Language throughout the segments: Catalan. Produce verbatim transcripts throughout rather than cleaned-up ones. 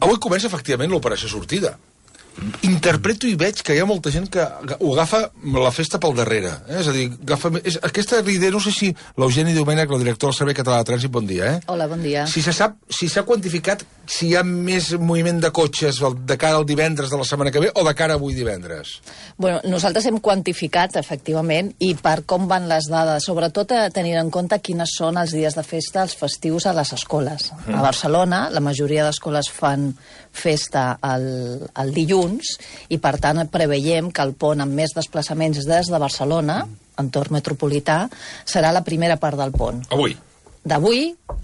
Avui comença, efectivament, l'operació sortida. Interpreto i veig que hi ha molta gent que ho agafa la festa pel darrere. Eh? És a dir, agafa... És... aquesta idea, no sé si l'Eugeni Domènech, el director del Servei Català de Trànsit, bon dia, eh? Hola, bon dia. Si se sap, si s'ha quantificat si hi ha més moviment de cotxes de cara al divendres de la setmana que ve o de cara a avui divendres? Bueno, nosaltres hem quantificat, efectivament, i per com van les dades, sobretot a tenir en compte quines són els dies de festa, els festius a les escoles. Mm. A Barcelona, la majoria d'escoles fan festa el, el dilluns i, per tant, preveiem que el pont amb més desplaçaments des de Barcelona, entorn metropolità, serà la primera part del pont. Avui? D'avui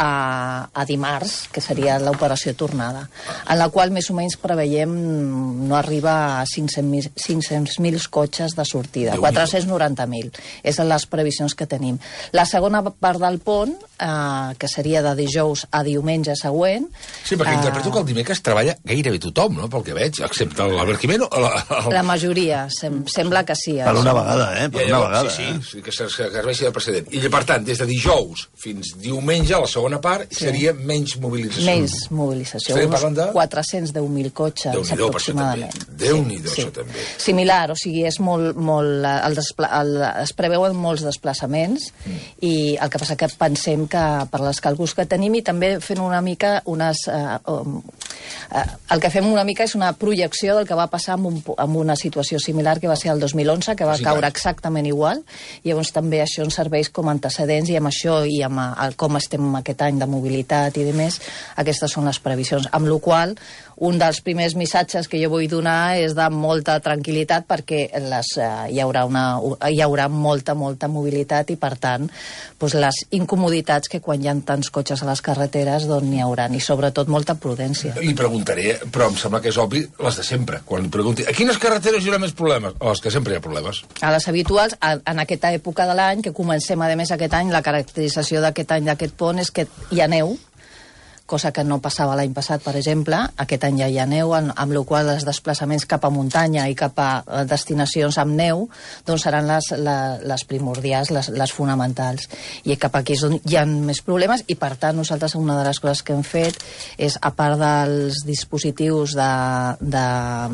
a, a dimarts, que seria l'operació tornada, en la qual més o menys preveiem no arriba a cinc-cents mil cotxes de sortida, quatre-cents noranta mil. És les previsions que tenim. La segona part del pont, eh, que seria de dijous a diumenge següent... Sí, perquè eh, interpreto que el dimecres treballa gairebé tothom, no?, pel que veig, excepte l'Albert Jimeno. La, el... la majoria, sem sembla que sí. Per una vegada, eh? Per una vegada. Sí, sí, sí, que serveixi de precedent. I, per tant, des de dijous fins diumenge, a la segona part, sí, seria menys mobilització. Menys mobilització. Estarem parlant de... quatre-cents deu mil cotxes, Déu-n'hi-do, aproximadament. Déu-n'hi-do, sí, això sí. també. Similar, o sigui, és molt... molt el despla... el... es preveuen molts desplaçaments mm. i el que passa que pensem que per les càlculs que tenim i també fent una mica unes... Uh, um, uh, el que fem una mica és una projecció del que va passar amb, un, amb una situació similar que va ser el dos mil onze, que va sí, caure exactament igual, i llavors també això ens serveix com antecedents i amb això i amb el, com estem aquest any de mobilitat i de més, aquestes són les previsions. Amb la qual un dels primers missatges que jo vull donar és de molta tranquil·litat perquè les, eh, hi, haurà una, hi haurà molta, molta mobilitat i, per tant, doncs les incomoditats que quan hi ha tants cotxes a les carreteres doncs n'hi haurà, i sobretot molta prudència. I preguntaré, però em sembla que és obvi, les de sempre. Quan pregunti, a quines carreteres hi haurà més problemes? O les que sempre hi ha problemes. A les habituals, en aquesta època de l'any, que comencem, a més, aquest any, la caracterització d'aquest any d'aquest pont és que hi ha neu, cosa que no passava l'any passat, per exemple. Aquest any ja hi ha neu, amb la qual els desplaçaments cap a muntanya i cap a destinacions amb neu doncs seran les, les, les primordials, les, les fonamentals. I cap aquí és on hi ha més problemes i, per tant, nosaltres una de les coses que hem fet és, a part dels dispositius de, de,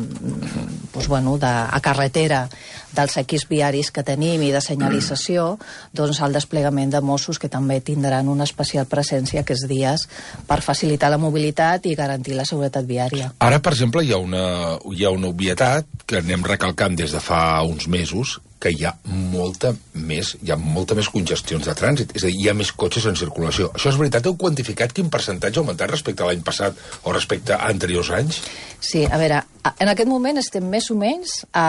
doncs, bueno, de, a carretera, dels equips viaris que tenim i de senyalització, doncs el desplegament de Mossos, que també tindran una especial presència aquests dies per facilitar la mobilitat i garantir la seguretat viària. Ara, per exemple, hi ha una, hi ha una obvietat que anem recalcant des de fa uns mesos, que hi ha molta més, hi ha molta més congestions de trànsit, és a dir, hi ha més cotxes en circulació. Això és veritat? Heu quantificat quin percentatge ha augmentat respecte a l'any passat o respecte a anteriors anys? Sí, a veure, en aquest moment estem més o menys a,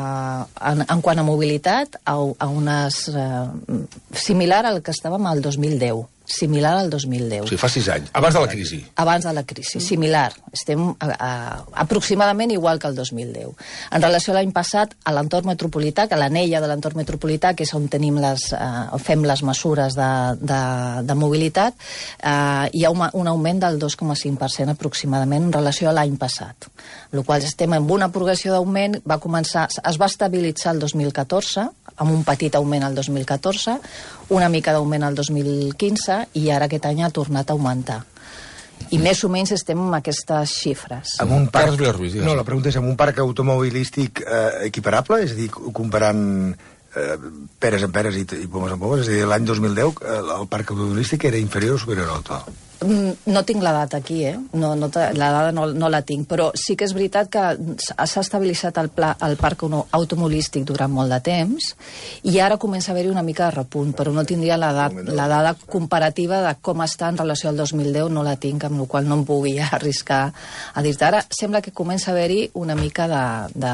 en, en quant a mobilitat a, a unes... Uh, similar al que estàvem al dos mil deu. Similar al dos mil deu. O sigui, fa sis anys, abans de la crisi. Abans de la crisi, similar. Estem a, a, aproximadament igual que el dos mil deu. En relació a l'any passat, a l'entorn metropolità, que l'anella de l'entorn metropolità, que és on tenim les, uh, fem les mesures de, de, de mobilitat, uh, hi ha un, un augment del dos coma cinc per cent aproximadament en relació a l'any passat. En la qual estem en una progressió d'augment, va començar, es va estabilitzar el dos mil catorze, amb un petit augment al dos mil catorze, una mica d'augment al dos mil quinze, i ara aquest any ha tornat a augmentar. I més o menys estem amb aquestes xifres. Amb un parc... No, la pregunta és, amb un parc automobilístic eh, equiparable? És a dir, comparant eh, peres amb peres i, i pomes amb pomes? És a dir, l'any dos mil deu eh, el parc automobilístic era inferior o superior al total? No tinc la data aquí, eh? No, no, la data no, no la tinc, però sí que és veritat que s'ha estabilitzat el, pla, el parc automobilístic durant molt de temps i ara comença a haver-hi una mica de repunt, però no tindria la, dat, la dada comparativa de com està en relació al dos mil deu, no la tinc, amb la qual no em pugui arriscar a dir-te. Ara sembla que comença a haver-hi una mica de... de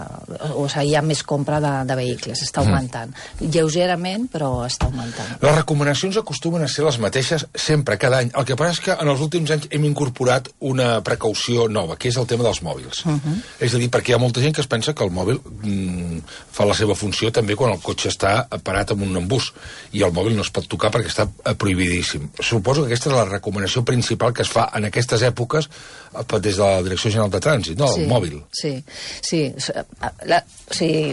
o sigui, hi ha més compra de, de vehicles, està augmentant. Mm. Lleugerament, però està augmentant. Les recomanacions acostumen a ser les mateixes sempre, cada any. El que passa és que en els últims anys hem incorporat una precaució nova, que és el tema dels mòbils. Uh -huh. És a dir, perquè hi ha molta gent que es pensa que el mòbil mm, fa la seva funció també quan el cotxe està parat en un embús, i el mòbil no es pot tocar perquè està prohibidíssim. Suposo que aquesta és la recomanació principal que es fa en aquestes èpoques des de la Direcció General de Trànsit, no? Sí, el mòbil. Sí, sí. La, sí.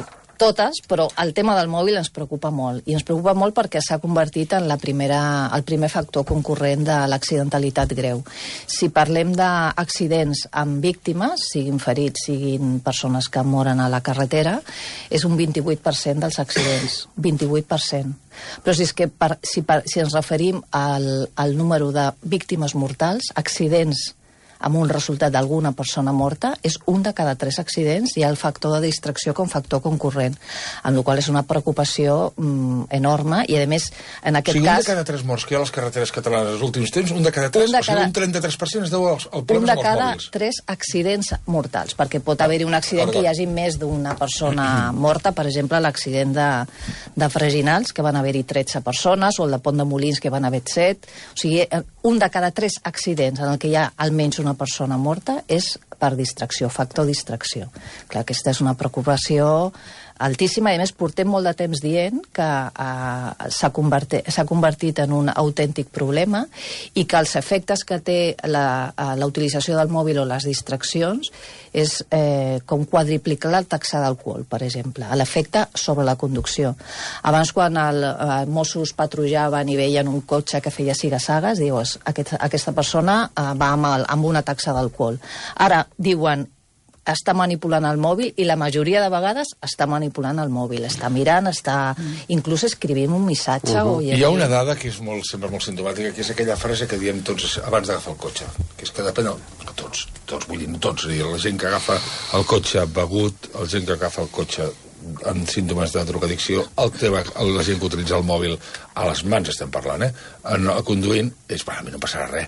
totes, però el tema del mòbil ens preocupa molt. I ens preocupa molt perquè s'ha convertit en la primera, el primer factor concurrent de l'accidentalitat greu. Si parlem d'accidents amb víctimes, siguin ferits, siguin persones que moren a la carretera, és un vint-i-vuit per cent dels accidents. vint-i-vuit per cent. Però si, és que per, si, per, si ens referim al, al número de víctimes mortals, accidents amb un resultat d'alguna persona morta, és un de cada tres accidents, hi ha el factor de distracció com factor concurrent, amb la qual és una preocupació mm, enorme, i a més, en aquest cas... O sigui, cas... un de cada tres morts que hi ha a les carreteres catalanes els últims temps, un de cada tres, un de cada, o sigui, un trenta-tres per cent es deu als, al problema dels mòbils. Un de cada tres accidents mortals, perquè pot haver-hi un accident que hi hagi més d'una persona morta, per exemple, l'accident de, de Freginals, que van haver-hi tretze persones, o el de Pont de Molins, que van haver set, o sigui, un de cada tres accidents en el que hi ha almenys una persona morta és per distracció, factor distracció. Clar, aquesta és una preocupació altíssima, i a més portem molt de temps dient que uh, s'ha convertit, s'ha convertit en un autèntic problema, i que els efectes que té la, uh, la utilització del mòbil o les distraccions és eh, com quadriplicar la taxa d'alcohol, per exemple, l'efecte sobre la conducció. Abans, quan els uh, Mossos patrullaven i veien un cotxe que feia siga-sagues, dius, aquest, aquesta persona uh, va amb, el, amb una taxa d'alcohol. Ara diuen, està manipulant el mòbil, i la majoria de vegades està manipulant el mòbil, està mirant, està inclús escrivint un missatge. Uh -huh. o Hi ha una dada que és molt, sempre molt simptomàtica, que és aquella frase que diem tots abans d'agafar el cotxe, que és que depèn del... tots, tots, vull dir, tots, dir, la gent que agafa el cotxe begut, la gent que agafa el cotxe amb símptomes de drogadicció, el tema, la gent que utilitza el mòbil a les mans, estem parlant, eh? En, conduint, és, bueno, a mi no passarà res.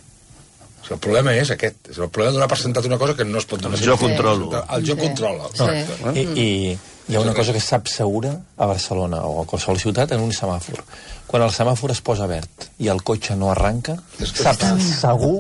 El problema és aquest, és el problema de donar per sentat una cosa que no es pot donar. Jo controlo. El jo sí. controla. Sí. I, I hi ha una cosa que sap segura a Barcelona o a qualsevol ciutat, en un semàfor. Quan el semàfor es posa verd i el cotxe no arranca, sap segur,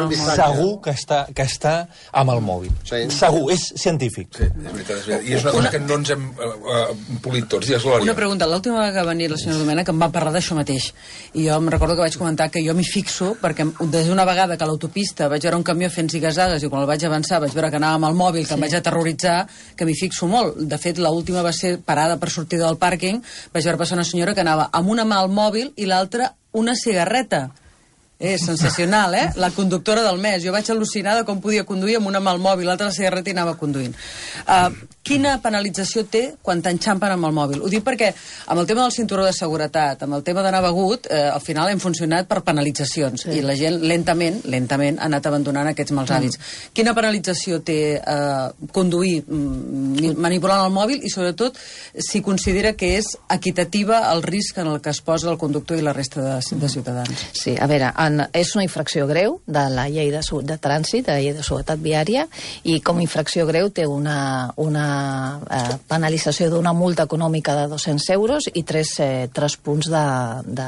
segur que està, que està amb el mòbil. Sí. Segur, és científic. Sí, és veritat, és veritat. I és una cosa que no ens hem uh, polit tots. Digues, Glòria. Una pregunta. L'última vegada que va venir la senyora Domènech em va parlar d'això mateix. I jo em recordo que vaig comentar que jo m'hi fixo, perquè des d'una vegada que a l'autopista vaig veure un camió fent zigasades, i quan el vaig avançar vaig veure que anava amb el mòbil, que sí. em vaig aterroritzar, que m'hi fixo molt. De fet, l'última va ser parada per sortir del pàrquing, vaig veure passar una senyora que anava amb una mà al mòbil i l'altra una cigarreta. És sensacional, eh? La conductora del mes. Jo vaig al·lucinar de com podia conduir amb una mà al mòbil, l'altra la cigarreta i anava conduint. Uh, quina penalització té quan t'enxampen amb el mòbil? Ho dic perquè amb el tema del cinturó de seguretat, amb el tema d'anar begut, eh, al final hem funcionat per penalitzacions, sí. i la gent lentament, lentament ha anat abandonant aquests mals hàbits. Mm. Quina penalització té eh, conduir mm, manipulant el mòbil, i sobretot si considera que és equitativa el risc en el que es posa el conductor i la resta de, de ciutadans? Sí, a veure, en, és una infracció greu de la llei de, de trànsit, de la llei de seguretat viària, i com a infracció greu té una, una eh, penalització d'una multa econòmica de dos-cents euros i tres, eh, tres punts de... de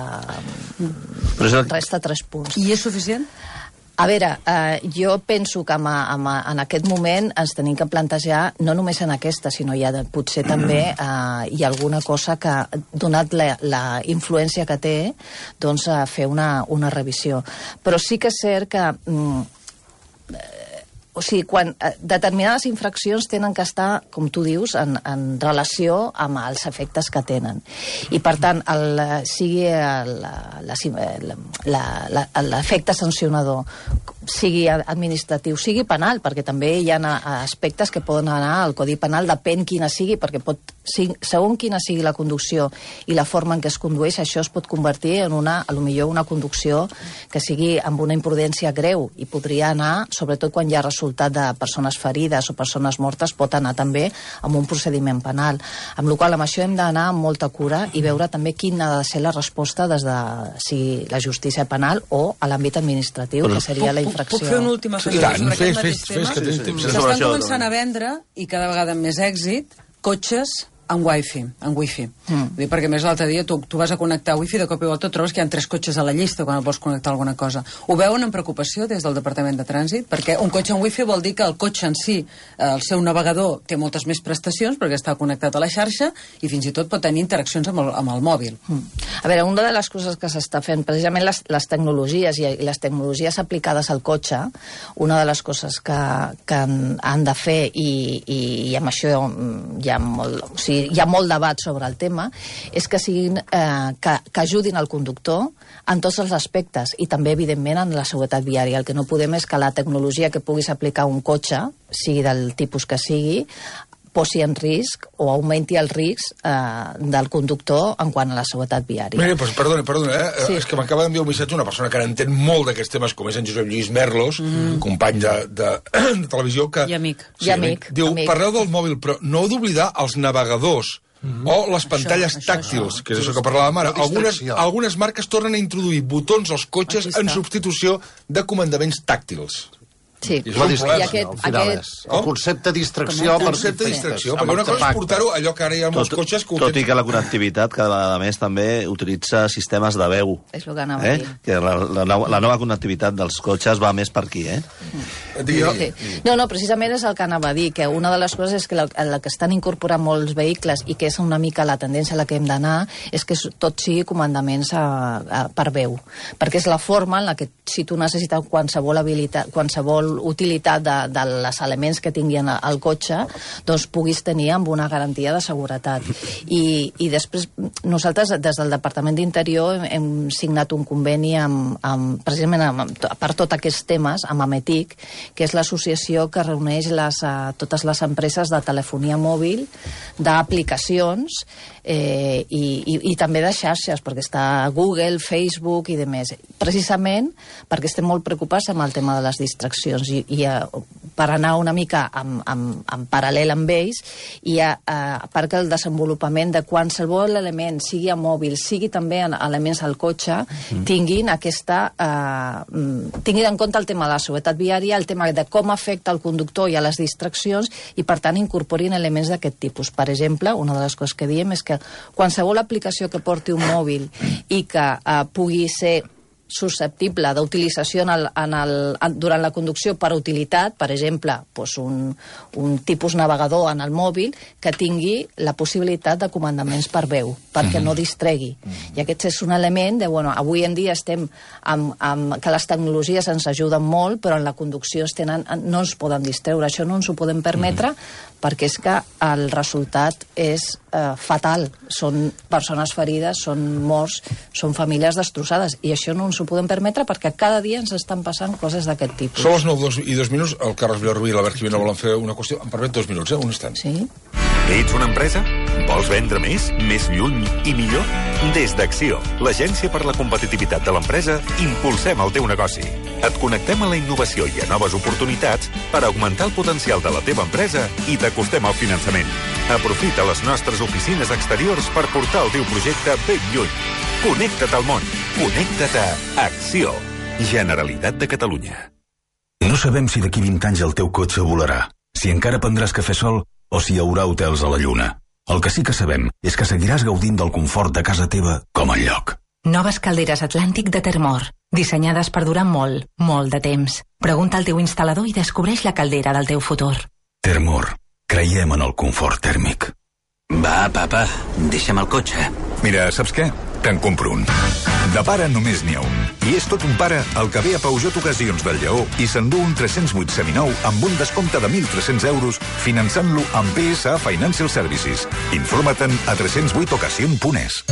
el... resta tres punts. I és suficient? A veure, eh, jo penso que amb, amb, en aquest moment ens tenim que plantejar, no només en aquesta, sinó ja de, potser també eh, hi ha alguna cosa que, donat la, la influència que té, doncs eh, fer una, una revisió. Però sí que és cert que... Mm, o sigui, quan eh, determinades infraccions tenen que estar, com tu dius, en, en relació amb els efectes que tenen. I, per tant, el, sigui l'efecte sancionador, sigui administratiu, sigui penal, perquè també hi ha aspectes que poden anar al Codi Penal, depèn quina sigui, perquè pot, segons quina sigui la conducció i la forma en què es condueix, això es pot convertir en una, a lo millor una conducció que sigui amb una imprudència greu, i podria anar, sobretot quan hi ha resultat de persones ferides o persones mortes, pot anar també amb un procediment penal. Amb la qual cosa, amb això hem d'anar amb molta cura i veure també quina ha de ser la resposta des de si la justícia penal o a l'àmbit administratiu, que seria la infracció. Puc fer una última afegida sobre aquest mateix tema? S'estan començant a vendre, i cada vegada amb més èxit, cotxes amb wifi, amb wifi. Mm. Dir, perquè més l'altre dia tu, tu vas a connectar wifi, de cop i volta trobes que hi ha tres cotxes a la llista quan vols connectar alguna cosa. Ho veuen amb preocupació des del Departament de Trànsit? Perquè un cotxe amb wifi vol dir que el cotxe en si, el seu navegador, té moltes més prestacions perquè està connectat a la xarxa i fins i tot pot tenir interaccions amb el, amb el mòbil. Mm. A veure, una de les coses que s'està fent, precisament les, les tecnologies i les tecnologies aplicades al cotxe, una de les coses que, que han, han de fer, i, i, i amb això hi ha molt... O sigui, hi ha molt debat sobre el tema, és que, siguin, eh, que, que ajudin al conductor en tots els aspectes i també, evidentment, en la seguretat viària. El que no podem és que la tecnologia que puguis aplicar a un cotxe, sigui del tipus que sigui, posi en risc o augmenti el risc eh, del conductor en quant a la seguretat viària. Mira, pues, perdona, perdona, eh? Sí. És que m'acaba d'enviar un missatge una persona que n'entén molt d'aquests temes, com és en Josep Lluís Merlos, mm. company de, de, de televisió, que... I amic. Sí, I amic. Diu, amic. parleu del mòbil, però no heu d'oblidar els navegadors Mm -hmm. o les pantalles això, tàctils, això, que és això que parlàvem ara. Algunes, algunes marques tornen a introduir botons als cotxes en substitució de comandaments tàctils. Sí. I la distracció, aquest, al final aquest... és. El concepte distracció... El concepte distracció, perquè una cosa és portar-ho allò que ara hi ha molts cotxes... Que tot i que la connectivitat cada vegada més també utilitza sistemes de veu. És el que anava eh? a dir. Que la, la, la nova connectivitat dels cotxes va més per aquí, eh? Mm. Sí. No, no, precisament és el que anava a dir, que una de les coses és que la, la que estan incorporant molts vehicles i que és una mica la tendència a la que hem d'anar és que tot sigui comandaments a, a, per veu, perquè és la forma en la que si tu necessites qualsevol habilitat, qualsevol utilitat de, de les elements que tinguin al cotxe, doncs puguis tenir amb una garantia de seguretat. I, i després nosaltres des del Departament d'Interior hem, hem signat un conveni amb, amb, precisament amb, per tots aquests temes amb Ametic, que és l'associació que reuneix les, uh, totes les empreses de telefonia mòbil, d'aplicacions eh, i, i, i també de xarxes, perquè està Google, Facebook i demés. Precisament perquè estem molt preocupats amb el tema de les distraccions i, i uh, per anar una mica en, en, en paral·lel amb ells i uh, uh, perquè el desenvolupament de qualsevol element, sigui a mòbil, sigui també en elements al cotxe, mm. tinguin aquesta... Uh, tinguin en compte el tema de la seguretat viària, el tema de com afecta el conductor i a les distraccions i, per tant, incorporin elements d'aquest tipus. Per exemple, una de les coses que diem és que qualsevol aplicació que porti un mòbil i que uh, pugui ser susceptible d'utilització en el, en el, en, durant la conducció per utilitat, per exemple, doncs un, un tipus navegador en el mòbil que tingui la possibilitat de comandaments per veu, perquè mm-hmm. no distregui. Mm-hmm. I aquest és un element de, bueno, avui en dia estem amb, amb, que les tecnologies ens ajuden molt, però en la conducció es tenen, no ens poden distreure. Això no ens ho podem permetre mm-hmm. perquè és que el resultat és eh, fatal. Són persones ferides, són morts, són famílies destrossades, i això no ens ho podem permetre perquè cada dia ens estan passant coses d'aquest tipus. Són les nou i dos minuts, el Carles Villarrubí i l'Albert Gimeno volen fer una qüestió. Em permet dos minuts, eh? Un instant. Sí. Ets una empresa? Vols vendre més, més lluny i millor? Des d'Acció, l'agència per la competitivitat de l'empresa, impulsem el teu negoci. Et connectem a la innovació i a noves oportunitats per augmentar el potencial de la teva empresa i t'acostem al finançament. Aprofita les nostres oficines exteriors per portar el teu projecte ben lluny. Connecta't al món. Connecta't a Acció. Generalitat de Catalunya. No sabem si d'aquí vint anys el teu cotxe volarà, si encara prendràs cafè sol o si hi haurà hotels a la Lluna. El que sí que sabem és que seguiràs gaudint del confort de casa teva com en lloc. Noves calderes Atlàntic de Termor, dissenyades per durar molt, molt de temps. Pregunta al teu instal·lador i descobreix la caldera del teu futur. Termor, creiem en el confort tèrmic. Va, papa, deixa'm el cotxe. Mira, saps què? Te'n compro un. De pare només n'hi ha un. I és tot un pare el que ve a Peugeot Ocasions del Lleó i s'endú un tres-cents vuit seminou amb un descompte de mil tres-cents euros finançant-lo amb P S A Financial Services. Informa-te'n a tres-cents vuit ocasion punt es.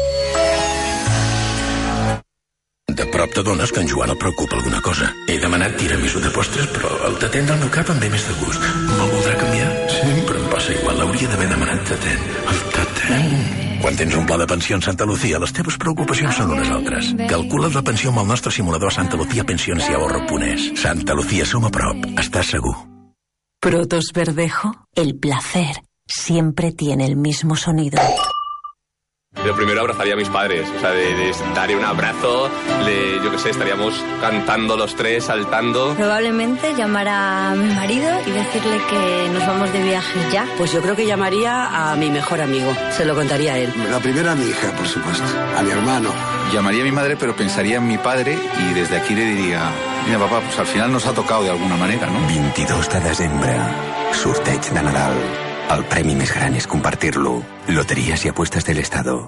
De prop t'adones que en Joan el preocupa alguna cosa. He demanat tiramisú de postres, però el tatent del meu cap em ve més de gust. Me'l voldrà canviar? Sempre em passa igual. L'hauria d'haver demanat tatent. El tatent... Quan tens un pla de pensió en Santa Lucía, les teves preocupacions són unes altres. Calcula't la pensió amb el nostre simulador Santa Lucía Pensiones y Ahorro punt es. Santa Lucía, som a prop. Estàs segur. Protos Verdejo, el placer siempre tiene el mismo sonido. Lo primero abrazaría a mis padres, o sea, de, de darle un abrazo, le, yo qué sé, estaríamos cantando los tres, saltando. Probablemente llamar a mi marido y decirle que nos vamos de viaje ya. Pues yo creo que llamaría a mi mejor amigo, se lo contaría a él. La primera a mi hija, por supuesto, a mi hermano. Llamaría a mi madre, pero pensaría en mi padre y desde aquí le diría, mira papá, pues al final nos ha tocado de alguna manera, ¿no? vint-i-dos de desembre, sorteig de Nadal. El premi més gran és compartir-lo. Loterías y apuestas del Estado.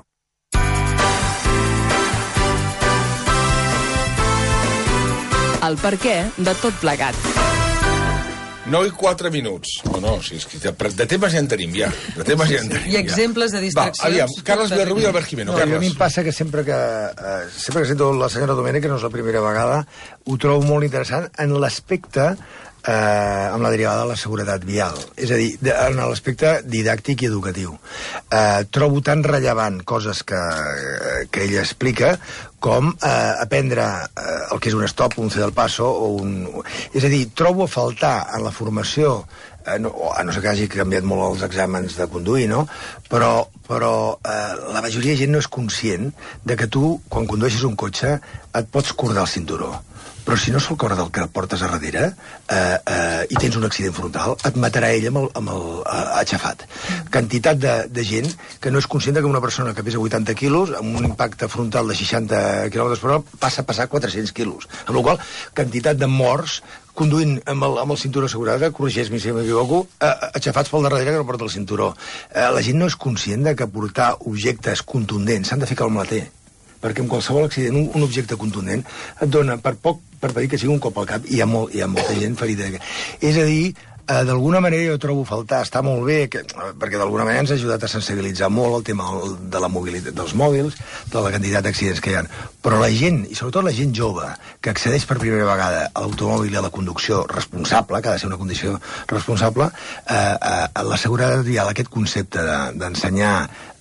El perquè de tot plegat. nou i quatre minuts. No, no, si és que de, de temes ja en tenim, ja. De temes ja en tenim, I exemples de distraccions. Va, aviam, Carles Villarrubí i Albert Jimeno. No, Carles. a mi em passa que sempre que, eh, sempre que sento la senyora Domènech, que no és la primera vegada, ho trobo molt interessant en l'aspecte eh, amb la derivada de la seguretat vial. És a dir, de, en l'aspecte didàctic i educatiu. Eh, trobo tan rellevant coses que, que ella explica com eh, aprendre eh, el que és un stop, un C del passo, o un... És a dir, trobo a faltar en la formació, eh, no, a no ser que hagi canviat molt els exàmens de conduir, no? Però, però eh, la majoria de gent no és conscient de que tu, quan condueixes un cotxe, et pots cordar el cinturó. Però si no se'l corda el que portes a darrere eh, eh, i tens un accident frontal, et matarà ell amb el, amb el eh, aixafat. Quantitat de, de gent que no és conscient que una persona que pesa vuitanta quilos, amb un impacte frontal de seixanta quilòmetres per hora, passa a passar quatre-cents quilos. Amb la qual cosa, quantitat de morts conduint amb el, amb el cinturó assegurada, corregeix-me si m'equivoco, eh, aixafats pel darrere que no porta el cinturó. Eh, la gent no és conscient de que portar objectes contundents s'han de ficar al maleter, perquè en qualsevol accident un, un objecte contundent et dona, per poc, per dir que sigui un cop al cap, i hi ha, molt, hi ha molta gent ferida. És a dir, eh, d'alguna manera jo trobo faltar, està molt bé, que, perquè d'alguna manera ens ha ajudat a sensibilitzar molt el tema de la mobilitat dels mòbils, de la quantitat d'accidents que hi ha. Però la gent, i sobretot la gent jove, que accedeix per primera vegada a l'automòbil i a la conducció responsable, que ha de ser una condició responsable, eh, eh, la seguretat vial, aquest concepte de, d'ensenyar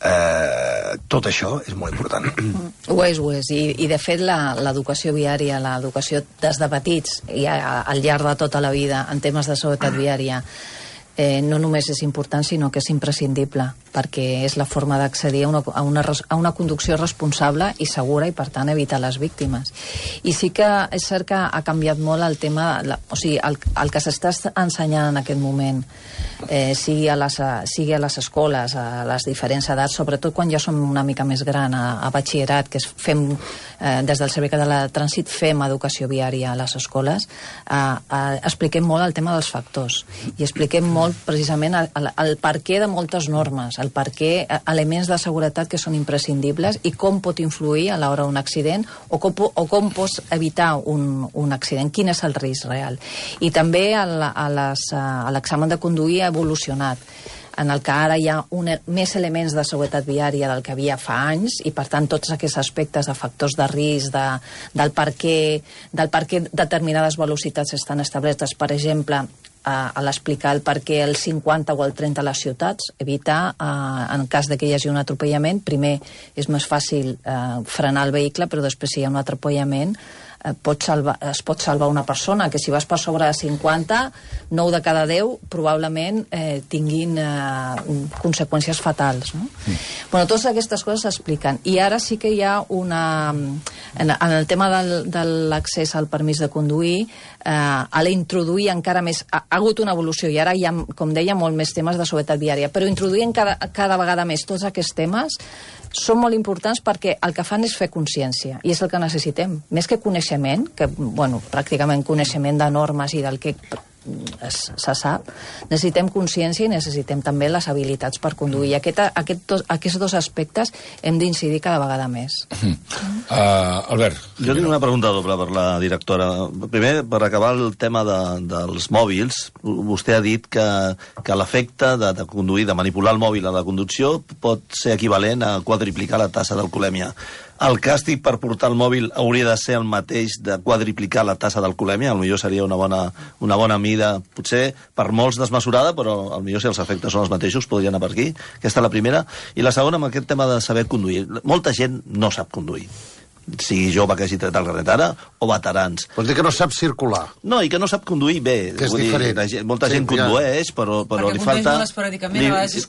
eh, tot això és molt important. Ho és, ho és. I, i de fet, l'educació viària, l'educació des de petits i a, al llarg de tota la vida en temes de seguretat viària, eh, no només és important, sinó que és imprescindible, perquè és la forma d'accedir a, una, a, una, a una conducció responsable i segura i, per tant, evitar les víctimes. I sí que és cert que ha canviat molt el tema, la, o sigui, el, el que s'està ensenyant en aquest moment, eh, sigui, a les, sigui a les escoles, a les diferents edats, sobretot quan ja som una mica més gran, a, a batxillerat, que és, fem, eh, des del Servei Català de Trànsit, fem educació viària a les escoles, eh, eh, expliquem molt el tema dels factors i expliquem molt precisament el, el, el perquè de moltes normes, el perquè elements de seguretat que són imprescindibles i com pot influir a l'hora d'un accident o com, o com pots evitar un, un accident, quin és el risc real. I també l'examen de conduir ha evolucionat, en el que ara hi ha un, més elements de seguretat viària del que havia fa anys i, per tant, tots aquests aspectes de factors de risc, de, del per què del per què determinades velocitats estan establertes, per exemple, a, a l'explicar el per què el cinquanta o el trenta a les ciutats, evitar, eh, en cas de que hi hagi un atropellament, primer és més fàcil eh, frenar el vehicle, però després si hi ha un atropellament eh, pot salvar, es pot salvar una persona, que si vas per sobre de cinquanta, nou de cada deu probablement eh, tinguin eh, conseqüències fatals, no? Mm. Bueno, totes aquestes coses s'expliquen. I ara sí que hi ha una... En, en el tema del, de l'accés al permís de conduir, eh, a l'introduir encara més... Ha, ha hagut una evolució i ara hi ha, com deia, molt més temes de seguretat viària, però introduint cada, cada vegada més tots aquests temes són molt importants perquè el que fan és fer consciència, i és el que necessitem. Més que coneixement, que, bueno, pràcticament coneixement de normes i del que es, se sap, necessitem consciència i necessitem també les habilitats per conduir. I aquest, aquest dos, aquests dos aspectes hem d'incidir cada vegada més. Mm. Uh, Albert. Jo tinc una pregunta doble per la directora. Primer, per acabar el tema de, dels mòbils, vostè ha dit que, que l'efecte de, de conduir, de manipular el mòbil a la conducció pot ser equivalent a quadriplicar la tassa d'alcoholèmia. El càstig per portar el mòbil hauria de ser el mateix de quadriplicar la tassa d'alcoholèmia? A lo millor seria una bona, una bona mida, potser per molts desmesurada, però a lo millor si els efectes són els mateixos podria anar per aquí. Aquesta és la primera. I la segona, amb aquest tema de saber conduir. Molta gent no sap conduir, sigui jove que hagi tret el carnet ara o veterans. Vols dir que no sap circular? No, i que no sap conduir bé. Que és diferent. Dir, molta sí, gent condueix, però, però li falta... Li,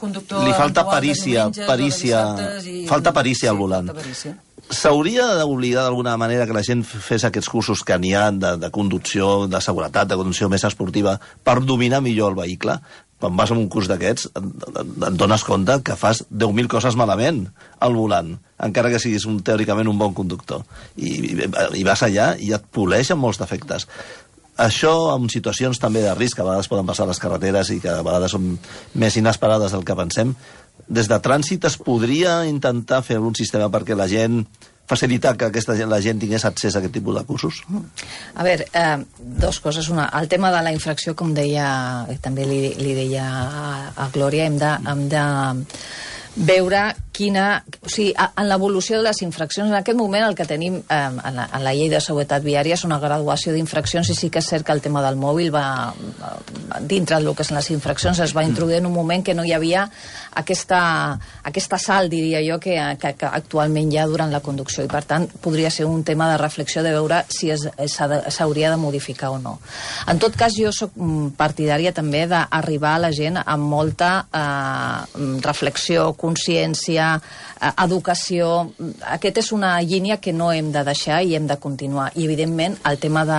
li falta perícia, perícia, i... falta perícia al volant. S'hauria d'obligar d'alguna manera que la gent fes aquests cursos que n'hi ha de, de conducció, de seguretat, de conducció més esportiva, per dominar millor el vehicle. Quan vas a un curs d'aquests, et dones compte que fas deu mil coses malament al volant, encara que siguis un, teòricament un bon conductor. I, i, i vas allà i et poleixen molts defectes. Això, en situacions també de risc, que a vegades poden passar a les carreteres i que a vegades són més inesperades del que pensem, des de trànsit es podria intentar fer algun sistema perquè la gent facilitar que aquesta, la gent tingués accés a aquest tipus de cursos? A veure, eh, dos coses. Una, el tema de la infracció, com deia, també li, li deia a, a Glòria, hem de, hem de veure quina... O sigui, en l'evolució de les infraccions, en aquest moment el que tenim eh, en, la, en la llei de seguretat viària és una graduació d'infraccions, i sí que és cert que el tema del mòbil va, dintre del que són les infraccions, es va introduir en un moment que no hi havia aquesta, aquesta salt, diria jo, que, que, que actualment hi ha durant la conducció, i per tant podria ser un tema de reflexió de veure si s'hauria de, de modificar o no. En tot cas, jo soc partidària també d'arribar a la gent amb molta eh, reflexió, consciència, educació. Aquest és una línia que no hem de deixar i hem de continuar. I, evidentment, el tema de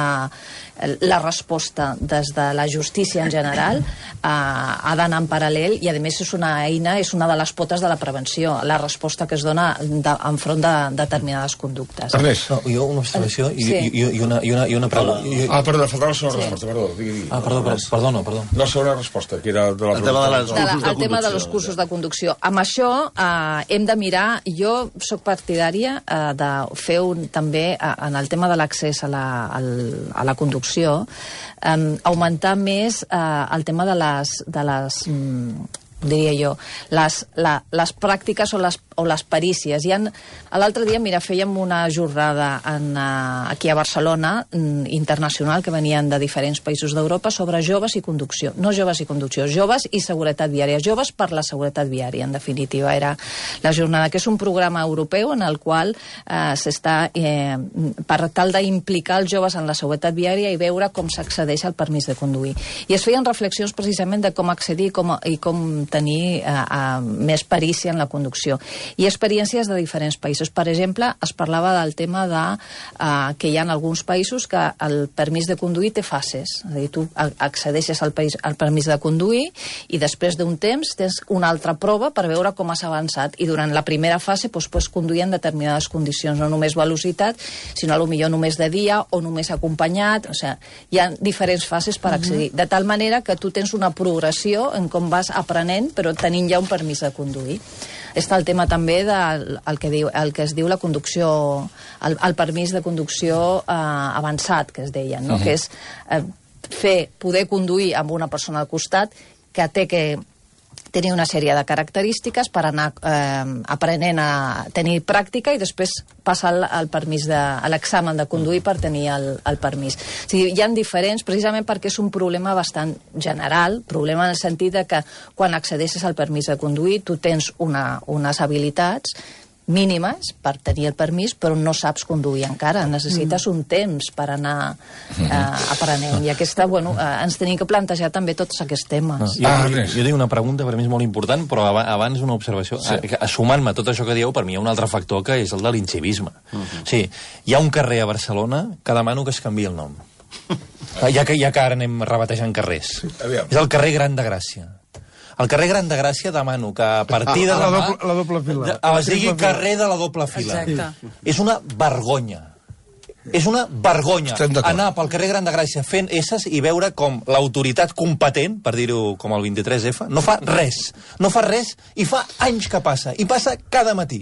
la resposta des de la justícia en general eh, ha d'anar en paral·lel, i a més és una eina, és una de les potes de la prevenció, la resposta que es dona de, enfront de determinades conductes. Ernest. No, jo una observació i, sí. i, i, una, i, una, i una pregunta. I... Ah, perdó, faltava la segona sí. resposta, perdó. Digui, digui. Ah, perdó, perdó, perdona, perdó. La segona resposta, que era de la... El tema de les de la, cursos de el tema de los cursos de conducció. Amb això eh, hem de mirar, jo sóc partidària eh, de fer un, també eh, en el tema de l'accés a, la, al, a la conducció, Um, augmentar més uh, el tema de les, de les um, diria jo, les, la, les pràctiques o les, o les perícies. L'altre dia, mira, fèiem una jornada en, uh, aquí a Barcelona, um, internacional, que venien de diferents països d'Europa, sobre joves i conducció. No joves i conducció, joves i seguretat viària. Joves per la seguretat viària, en definitiva, era la jornada, que és un programa europeu en el qual uh, s'està, eh, per tal d'implicar els joves en la seguretat viària i veure com s'accedeix al permís de conduir. I es feien reflexions precisament de com accedir com, i com tenir uh, uh, més perícia en la conducció. I experiències de diferents països. Per exemple, es parlava del tema de uh, que hi ha alguns països que el permís de conduir té fases. És a dir, tu accedeixes al, país, al permís de conduir i després d'un temps tens una altra prova per veure com has avançat, i durant la primera fase doncs, pots conduir en determinades condicions, no només velocitat, sinó a lo millor només de dia o només acompanyat. O sigui, hi ha diferents fases per accedir. De tal manera que tu tens una progressió en com vas aprenent, però tenint ja un permís de conduir. Està el tema també del el que, diu, el que es diu la conducció, el, el permís de conducció eh, avançat, que es deia, no? Uh-huh. Que és eh, fer, poder conduir amb una persona al costat que té que tenir una sèrie de característiques per anar eh, aprenent a tenir pràctica i després passar el, el permís de, l'examen de conduir per tenir el, el permís. O sigui, hi ha diferents, precisament perquè és un problema bastant general, problema en el sentit de que quan accedeixes al permís de conduir tu tens una, unes habilitats mínimes per tenir el permís, però no saps conduir encara. Necessites mm. un temps per anar eh, aprenent. I aquesta, bueno, eh, ens tenim que plantejar també tots aquests temes. No, jo, ah, jo, jo tinc una pregunta, per mi és molt important, però abans una observació. Sí. Sumant-me tot això que dieu, per mi hi ha un altre factor que és el de l'incivisme. Uh-huh. Sí, hi ha un carrer a Barcelona que demano que es canviï el nom. Ja que, ja que ara anem rebatejant carrers. Aviam. És el carrer Gran de Gràcia. Al carrer Gran de Gràcia demano que a partir de demà... La doble, la doble fila. Es digui carrer de la doble fila. Exacte. És una vergonya. És una vergonya anar pel carrer Gran de Gràcia fent esses i veure com l'autoritat competent, per dir-ho com el vint-i-tres F, no fa res. No fa res i fa anys que passa. I passa cada matí.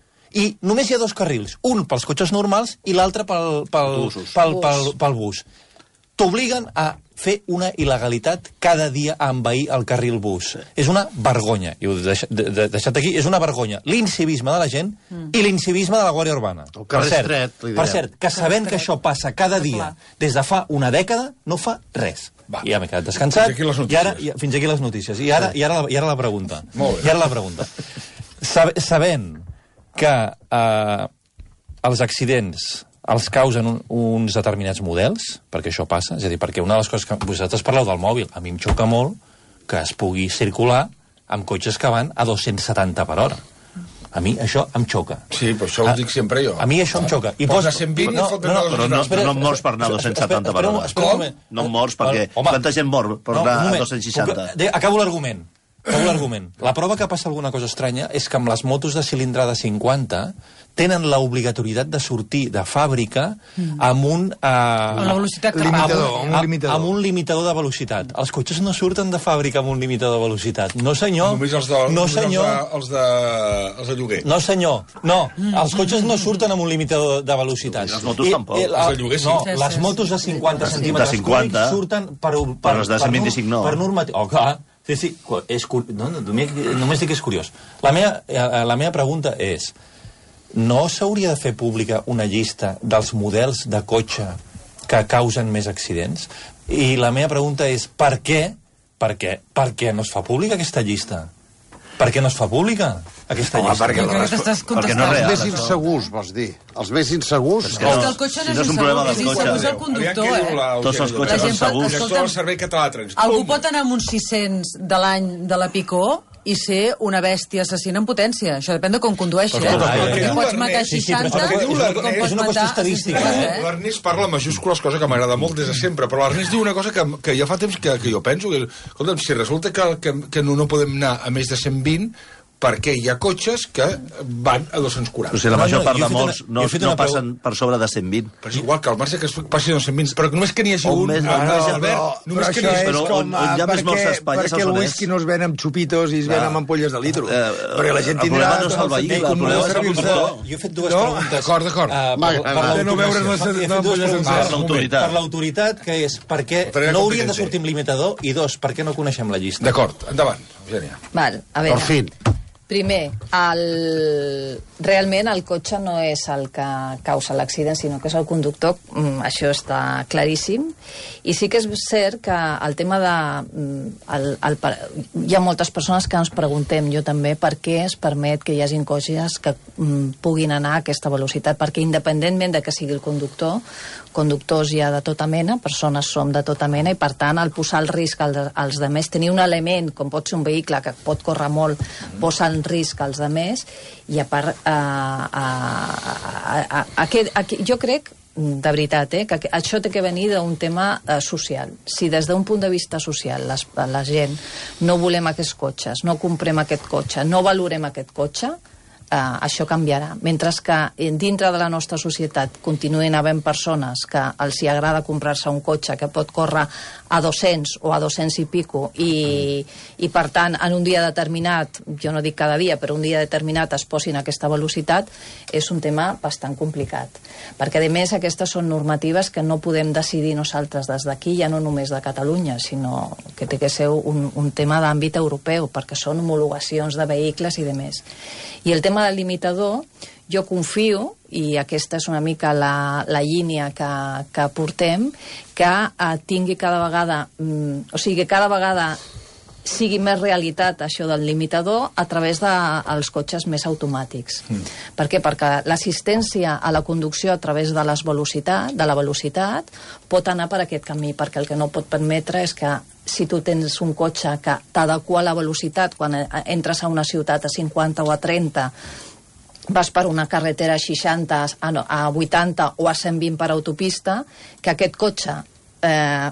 I només hi ha dos carrils. Un pels cotxes normals i l'altre pel, pel, pel, pel, pel bus. T'obliguen a fer una il·legalitat cada dia a envair el carril bus. És una vergonya. I ho he deixat, de, de, deixat aquí, és una vergonya. L'incivisme de la gent mm. i l'incivisme de la Guàrdia Urbana. El carrer per cert, estret, per cert, que sabent que això passa cada dia des de fa una dècada, no fa res. Va. I ja m'he quedat descansat. Fins aquí I ara, i, fins aquí les notícies. I ara, i ara, la, i ara la pregunta. I ara la pregunta. Sab, sabent que eh, els accidents els causen un, uns determinats models, perquè això passa, és a dir, perquè una de les coses que vosaltres parleu del mòbil, a mi em xoca molt que es pugui circular amb cotxes que van a dos-cents setanta per hora. A mi això em xoca. Sí, però això ho dic sempre jo. A mi això em xoca. I posa cent vint i falten no, però no, no em mors per anar a dos-cents setanta per hora. Com? No em mors perquè quanta gent mor per anar a dos-cents seixanta. Acabo l'argument. Trobo l'argument. La prova que passa alguna cosa estranya és que amb les motos de cilindrada cinquanta tenen l'obligatorietat de sortir de fàbrica amb un... Eh, amb la velocitat que limitador, amb, amb un limitador. amb un limitador de velocitat. Els cotxes no surten de fàbrica amb un limitador de velocitat. No, senyor. Només els de, no, senyor. Els de, els de, els de lloguer. No, senyor. No, els cotxes no surten amb un limitador de velocitat. I les motos I, tampoc. I, la, els de lloguer sí. No, sí, les sí, motos de cinquanta sí. centímetres de cinquanta, cúbics surten per... per, per les de cent vint-i-cinc no. Per normatiu. Oh, clar. Sí, sí. És, no, no, només dic que és curiós. La meva, la meva pregunta és... No s'hauria de fer pública una llista dels models de cotxe que causen més accidents? I la meva pregunta és, per què? Per què? Per què no es fa pública aquesta llista? Per què no es fa pública aquesta Home, llista? perquè, perquè, perquè no és real, els més això. insegurs, vols dir. Els més insegurs... És que no, és que el cotxe no és, si no és un problema del insegur, cotxe. és el conductor, eh? Tots els cotxes són segurs. Director del Servei Català de Trànsit. Algú pot anar amb uns sis-cents de l'any de la Picó i ser una bèstia assassina en potència. Això depèn de com condueixi, eh? Perquè pots matar seixanta, com pots matar... L'Ernest parla en majúscules, cosa que m'agrada molt des de sempre, però l'Ernest diu una cosa que, que ja fa temps que, que jo penso, que, escolta'm, si resulta que, que, que no, no podem anar a més de cent vint, perquè hi ha cotxes que van a dos-cents quaranta. O sigui, la major no, no, part de molts una, no, no passen per sobre de cent vint. Però és igual que el marge que es passi de cent vint, però només que n'hi hagi un... Més, ah, no, no, Albert, no, només que n'hi hagi... Però on, on hi ha més morts a Espanya perquè el whisky no es ven amb xupitos i es ven amb ampolles de litro. Eh, perquè la gent el tindrà... problema no és el vehicle, el problema és el conductor. Jo he fet dues preguntes. D'acord, d'acord. Per no l'autoritat. Per l'autoritat, que és per què no haurien de sortir amb limitador, i dos, per què no coneixem la llista? D'acord, endavant, Eugènia. Val, a veure. Per fi. Primer, el... realment el cotxe no és el que causa l'accident, sinó que és el conductor, mm, això està claríssim. I sí que és cert que el tema de... Mm, el, el, hi ha moltes persones que ens preguntem, jo també, per què es permet que hi hagi cotxes que mm, puguin anar a aquesta velocitat, perquè independentment de que sigui el conductor, conductors hi ha de tota mena, persones som de tota mena, i per tant el posar el risc als, als demés, tenir un element, com pot ser un vehicle que pot córrer molt, posa en risc als demés, i a part eh, a, a, a, a, a, jo crec de veritat, eh, que això té que venir d'un tema eh, social. Si des d'un punt de vista social les, la gent no volem aquests cotxes, no comprem aquest cotxe, no valorem aquest cotxe, Uh, això canviarà. Mentre que dintre de la nostra societat continuïn havent persones que els hi agrada comprar-se un cotxe que pot córrer a dos-cents o a dos-cents i pico i, i per tant en un dia determinat, jo no dic cada dia, però un dia determinat es posin a aquesta velocitat, és un tema bastant complicat. Perquè a més aquestes són normatives que no podem decidir nosaltres des d'aquí, ja no només de Catalunya, sinó que té que ser un, un tema d'àmbit europeu, perquè són homologacions de vehicles i de més. I el tema del limitador, jo confio, i aquesta és una mica la, la línia que, que portem, que eh, tingui cada vegada, mm, o sigui, cada vegada sigui més realitat això del limitador a través dels de, cotxes més automàtics. Mm. Per què? Perquè l'assistència a la conducció a través de, les velocitat, de la velocitat pot anar per aquest camí, perquè el que no pot permetre és que si tu tens un cotxe que t'adequa a la velocitat quan entres a una ciutat a cinquanta o a trenta, vas per una carretera a seixanta, a vuitanta o a cent vint per autopista, que aquest cotxe eh,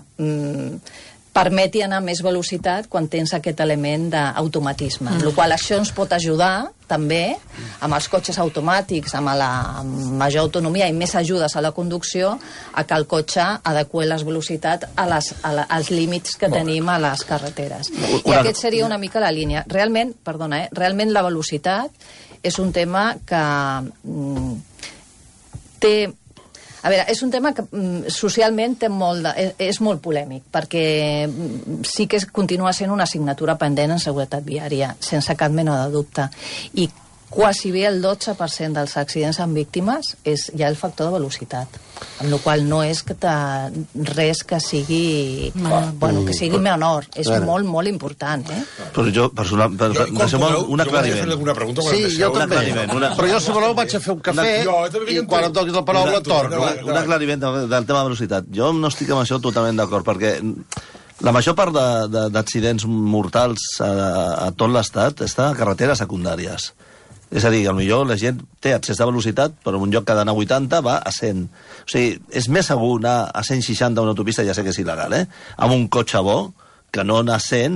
permeti anar a més velocitat quan tens aquest element d'automatisme. Mm. El qual això ens pot ajudar també amb els cotxes automàtics, amb la major autonomia i més ajudes a la conducció, a que el cotxe adeqüi les velocitats a les, a la, als límits que tenim a les carreteres. I aquest seria una mica la línia. Realment, perdona, eh, realment la velocitat és un tema que mm, té... A veure, és un tema que mm, socialment té molt de, és, és molt polèmic, perquè mm, sí que continua sent una assignatura pendent en seguretat viària, sense cap mena de dubte. I quasi bé el dotze per cent dels accidents amb víctimes és ja el factor de velocitat, amb la qual no és que te, res que sigui menor. Bueno, que sigui menor, és bueno. molt, molt important, eh? Però jo, personal, per, per, per, per, un aclariment. Sí, jo també. Una... Però jo, si voleu, vaig a fer un cafè una... i quan em toquis la paraula una... torno. Un, un aclariment del, del tema de velocitat. Jo no estic amb això totalment d'acord, perquè la major part d'accidents mortals a, a tot l'estat està a carreteres secundàries. És a dir, potser la gent té accés de velocitat, però en un lloc que ha d'anar a vuitanta va a cent. O sigui, és més segur anar a cent seixanta a una autopista, ja sé que és il·legal, eh? Amb un cotxe bo, que no anar a cent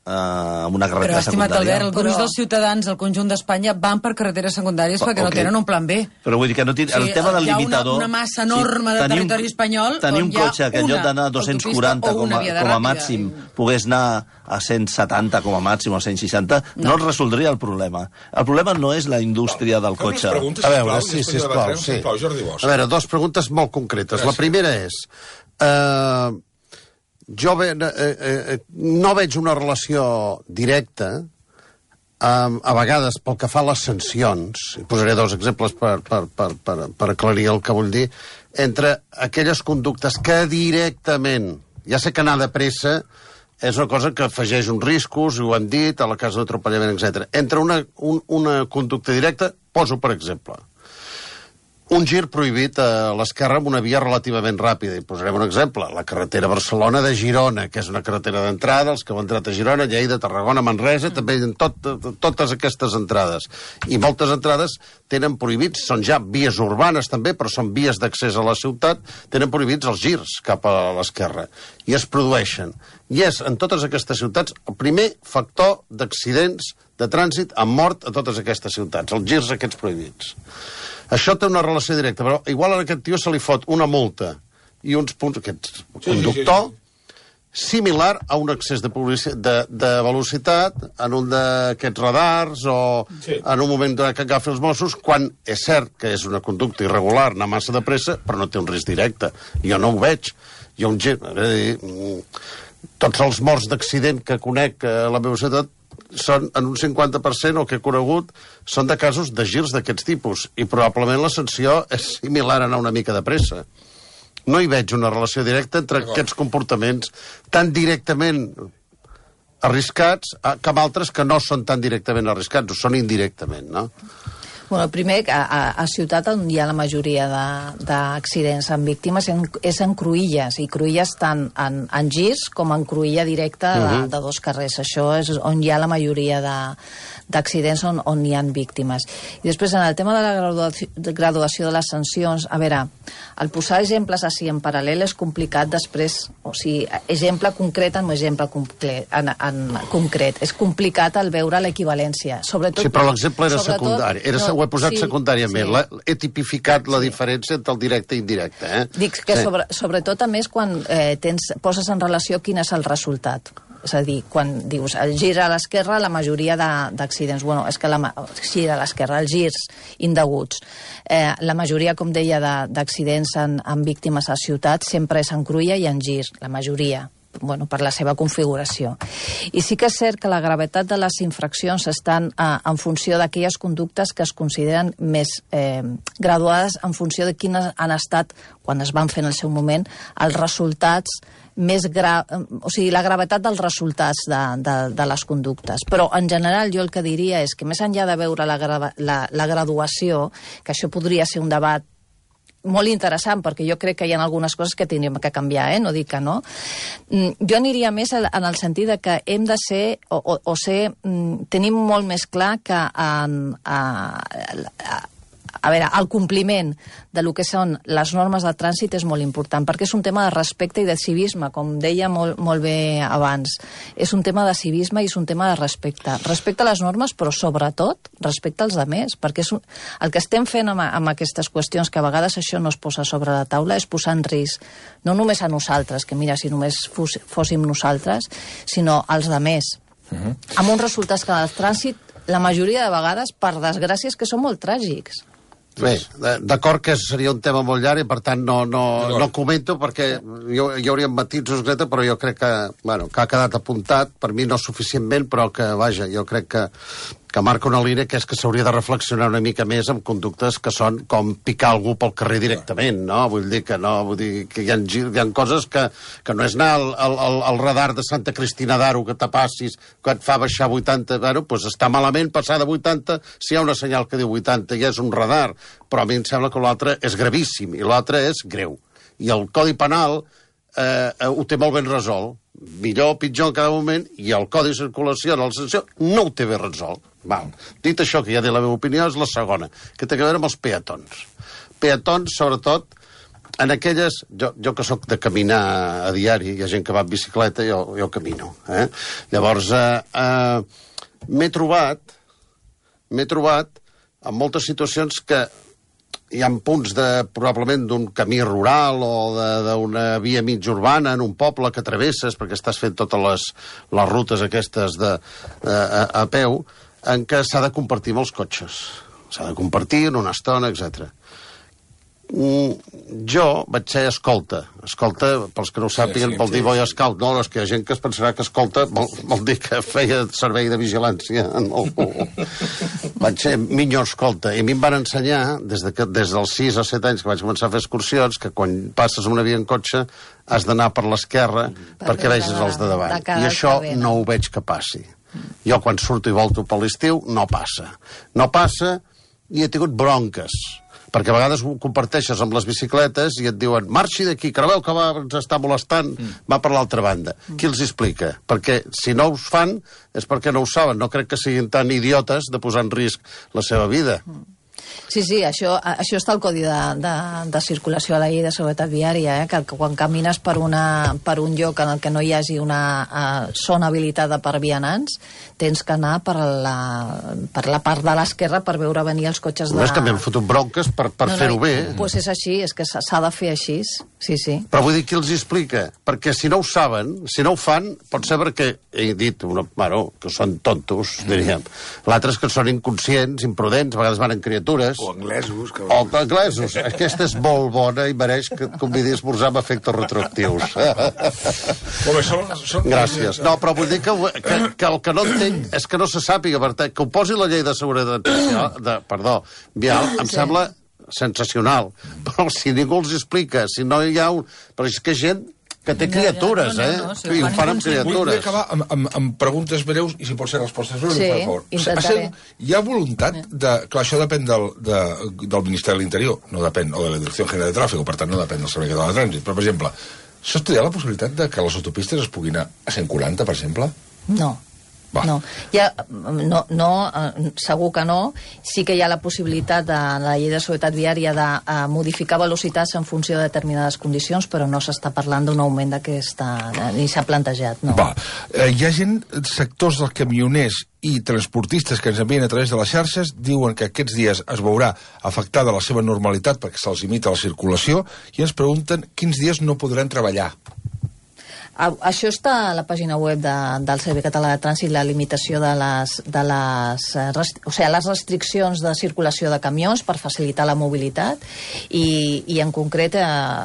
amb una carretera Però, estimat secundària. Albert, el gruix dels ciutadans al conjunt d'Espanya van per carreteres secundàries perquè no okay. tenen un plan B. Però vull dir que no tinc, el tema del limitador... Hi ha una, una massa enorme sí, de territori espanyol tenir un on hi ha cotxe que en lloc d'anar a dos-cents quaranta com a, com a màxim pogués anar a cent setanta com a màxim o cent seixanta, no, no es resoldria el problema. El problema no és la indústria del cotxe. A veure, sí, sisplau. Sí. A veure, dues preguntes molt concretes. La primera és... Eh, jo ve, eh, eh, no veig una relació directa eh, a vegades pel que fa a les sancions, i posaré dos exemples per, per, per, per, per aclarir el que vull dir, entre aquelles conductes que directament, ja sé que anar de pressa és una cosa que afegeix uns riscos, ho han dit, a la casa d'atropellament, etcètera. Entre una, un, una conducta directa, poso per exemple, un gir prohibit a l'esquerra amb una via relativament ràpida. I posarem un exemple, la carretera Barcelona de Girona, que és una carretera d'entrada, els que heu entrat a Girona, Lleida, Tarragona, Manresa, també en tot, totes aquestes entrades. I moltes entrades tenen prohibits, són ja vies urbanes també, però són vies d'accés a la ciutat, tenen prohibits els girs cap a l'esquerra. I es produeixen. I és, en totes aquestes ciutats, el primer factor d'accidents de trànsit amb mort a totes aquestes ciutats, els girs aquests prohibits. Això té una relació directa, però igual a aquest tio se li fot una multa i uns punts, aquest sí, conductor, sí, sí, sí. similar a un excés de, de, de velocitat en un d'aquests radars o sí. en un moment que agafi els Mossos, quan és cert que és una conducta irregular, anar massa de pressa, però no té un risc directe. Jo no ho veig. Hi ha un gent... Tots els morts d'accident que conec a la meva ciutat són en un cinquanta per cent, o que he conegut, són de casos de girs d'aquests tipus. I probablement la sanció és similar a anar una mica de pressa. No hi veig una relació directa entre aquests comportaments tan directament arriscats que amb altres que no són tan directament arriscats, o són indirectament, no? Bueno, primer, a, a, a ciutat on hi ha la majoria d'accidents amb víctimes en, és en cruïlles, i cruïlles tant en, en girs com en cruïlla directa de, uh-huh. de dos carrers. Això és on hi ha la majoria d'accidents on, on hi ha víctimes. I després, en el tema de la graduació de, graduació de les sancions, a veure, el posar exemples així en paral·lel és complicat després, o sigui, exemple concret en un exemple concret, en, en concret. És complicat el veure l'equivalència. Sobretot, sí, però l'exemple era sobretot, secundari. Era no, ho he posat sí, secundàriament. Sí. La, he tipificat la sí. diferència entre el directe i indirecte. Eh? Dic que sí. sobre, sobretot a més quan eh, tens, poses en relació quin és el resultat. És a dir, quan dius el gir a l'esquerra, la majoria d'accidents, bueno, és que la gir a l'esquerra, els girs indeguts, eh, la majoria, com deia, d'accidents en, en víctimes a ciutat sempre és en cruïlla i en gir, la majoria. Bueno, per la seva configuració. I sí que és cert que la gravetat de les infraccions estan eh, en funció d'aquelles conductes que es consideren més eh, graduades en funció de quines han estat, quan es van fer en el seu moment, els resultats més gra... o sigui, la gravetat dels resultats de, de, de les conductes. Però, en general, jo el que diria és que més enllà de veure la, gra... la, la graduació, que això podria ser un debat molt interessant, perquè jo crec que hi ha algunes coses que tindríem que canviar, eh? No dic que no. Jo aniria més en el sentit de que hem de ser, o, o, o ser, tenim molt més clar que en, a, a, a veure, el compliment de lo que són les normes de trànsit és molt important, perquè és un tema de respecte i de civisme, com deia molt, molt bé abans. És un tema de civisme i és un tema de respecte. Respecte a les normes, però sobretot respecte als altres, perquè és un, el que estem fent amb, amb aquestes qüestions, que a vegades això no es posa sobre la taula, és posar en risc no només a nosaltres, que mira, si només fos, fóssim nosaltres, sinó als altres. Uh-huh. Amb uns resultats que en el trànsit, la majoria de vegades, per desgràcia, és que són molt tràgics. Bé, d'acord que seria un tema molt llarg i per tant no, no, no comento perquè hi, hi hauria matisos, Greta, però jo crec que, bueno, que ha quedat apuntat, per mi no suficientment, però que, vaja, jo crec que, que marca una línia que és que s'hauria de reflexionar una mica més amb conductes que són com picar algú pel carrer directament, no? Vull dir que no, vull dir que hi ha, hi ha coses que, que no és anar al, al, al radar de Santa Cristina d'Aro que te passis, que et fa baixar vuitanta, bueno, doncs està malament passar de vuitanta si hi ha una senyal que diu vuitanta i és un radar, però a mi em sembla que l'altre és gravíssim i l'altre és greu. I el Codi Penal eh, ho té molt ben resolt, millor o pitjor en cada moment, i el Codi de Circulació, la sanció, no ho té ben resolt. Val. Dit això, que ja té la meva opinió, és la segona, que té a veure amb els peatons. Peatons, sobretot, en aquelles... Jo, jo que sóc de caminar a diari, hi ha gent que va en bicicleta, jo, jo camino. Eh? Llavors, eh, eh, m'he trobat, m'he trobat en moltes situacions que hi ha punts de, probablement d'un camí rural o d'una via mig urbana en un poble que travesses, perquè estàs fent totes les, les rutes aquestes de, de, a, a peu, en què s'ha de compartir amb els cotxes. S'ha de compartir en una estona, etcètera. Mm, jo vaig ser escolta. Escolta, pels que no ho sàpiguen, sí, sí, vol dir boy scout. No, és que hi ha gent que es pensarà que escolta vol, vol dir que feia servei de vigilància. No. Vaig ser minyo escolta. I a mi em van ensenyar, des, de que, des dels sis o set anys que vaig començar a fer excursions, que quan passes una via en cotxe has d'anar per l'esquerra per perquè vegis els de davant. De I això no ho veig que passi. Jo quan surto i volto per l'estiu no passa. No passa i he tingut bronques. Perquè a vegades ho comparteixes amb les bicicletes i et diuen, marxi d'aquí, creveu que va, ens està molestant, mm. va per l'altra banda. Mm. Qui els explica? Perquè si no us fan és perquè no ho saben. No crec que siguin tan idiotes de posar en risc la seva vida. Mm. Sí, sí, això, això està al Codi de, de, de Circulació a la Llei de Seguretat Viària, eh? Que quan camines per, una, per un lloc en el que no hi hagi una uh, zona habilitada per vianants, tens que anar per la, per la part de l'esquerra per veure venir els cotxes de... No és que m'hem fotut bronques per, per no, fer-ho no, bé. Doncs pues és així, és que s'ha de fer així, sí, sí. Però vull dir, qui els explica? Perquè si no ho saben, si no ho fan, pot ser perquè, he dit, una, bueno, que són tontos, diríem. L'altre és que són inconscients, imprudents, a vegades van en criatures. O anglesos. Que... O anglesos. Aquesta és molt bona i mereix que et convidi a esmorzar amb efectes retroactius. Home, són, són... Gràcies. No, però vull dir que, que, que el que no entenc és que no se sàpiga, Bertet, que ho posi la llei de seguretat de, perdó, vial, em sí. sembla sensacional. Però si ningú els explica, si no hi ha un... Però és que gent que té criatures, no, no, no, no, eh? Sí, ho fan amb criatures. Vull acabar amb, amb, amb preguntes breus, i si pot ser respostes breus, sí, per favor. intentaré. Hi ha voluntat de... Clar, això depèn del, de, del Ministeri de l'Interior, no depèn, o de la Direcció General de Tràfic, per tant no depèn del Servei Català de Trànsit. Però, per exemple, s'ha estudiat la possibilitat de que les autopistes es puguin anar a cent quaranta, per exemple? No. Va. No. Ja, no, no, segur que no. Sí que hi ha la possibilitat de la Llei de Seguretat Viària de uh, modificar velocitats en funció de determinades condicions, però no s'està parlant d'un augment d'aquesta... ni s'ha plantejat, no. Va. Eh, hi ha gent, sectors dels camioners i transportistes que ens envien a través de les xarxes, diuen que aquests dies es veurà afectada la seva normalitat perquè se'ls limita la circulació i ens pregunten quins dies no podran treballar. Això està a la pàgina web de, del Servei Català de Trànsit, la limitació de les, de les, rest, o sigui, les restriccions de circulació de camions per facilitar la mobilitat i, i en concret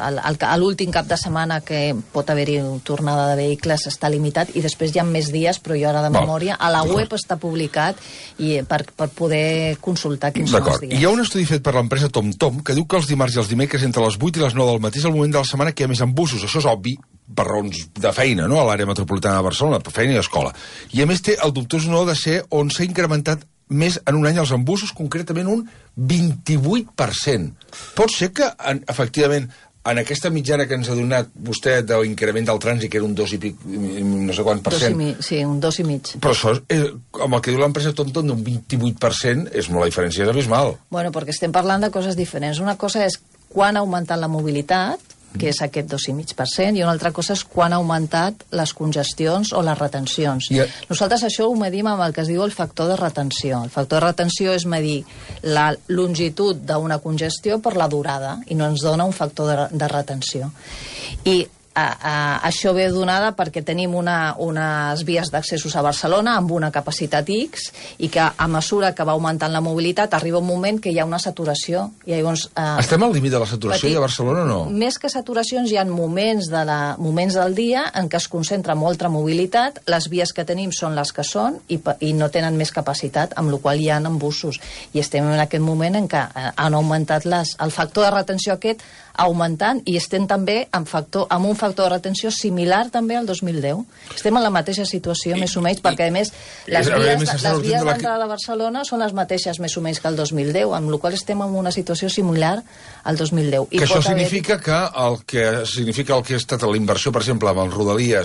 a l'últim cap de setmana que pot haver-hi tornada de vehicles està limitat i després hi ha més dies, però jo ara de memòria a la web està publicat i per, per poder consultar quins són els dies. Hi ha un estudi fet per l'empresa TomTom que diu que els dimarts i els dimecres entre les vuit i les nou del matí és el moment de la setmana que hi ha més embussos. Això és obvi per raons de feina, no?, a l'àrea metropolitana de Barcelona, per feina i escola. I a més té el dubtós honor de ser on s'ha incrementat més en un any els embussos, concretament un vint-i-vuit per cent. Pot ser que, en, efectivament, en aquesta mitjana que ens ha donat vostè d'increment del trànsit, que era un dos i pic, no sé quant per cent... Mi, sí, un dos i mig. Però això, és, amb el que diu l'empresa TomTom, d'un vint-i-vuit per cent, és molt la diferència, és abismal. Bueno, perquè estem parlant de coses diferents. Una cosa és quan ha augmentat la mobilitat, que és aquest dos i mig per cent, i una altra cosa és quan ha augmentat les congestions o les retencions. Yeah. Nosaltres això ho medim amb el que es diu el factor de retenció. El factor de retenció és medir la longitud d'una congestió per la durada, i no ens dona un factor de, de retenció. I A, a, això ve donada perquè tenim una, unes vies d'accessos a Barcelona amb una capacitat X i que a mesura que va augmentant la mobilitat arriba un moment que hi ha una saturació i llavors, eh, estem al límit de la saturació patir, a Barcelona o no? Més que saturacions hi ha moments, de la, moments del dia en què es concentra molta mobilitat, les vies que tenim són les que són i, i no tenen més capacitat, amb la qual hi ha embussos i estem en aquest moment en què eh, han augmentat les, el factor de retenció aquest augmentant i estem també amb, factor, amb un factor de retenció similar també al dos mil deu. Estem en la mateixa situació, I, més o menys, perquè a més les I, vies, més les vies d'entrada de Barcelona són les mateixes més o menys que el dos mil deu, amb la qual estem en una situació similar al dos mil deu. I que això significa haver... que el que significa el que ha estat la inversió, per exemple, amb els Rodalies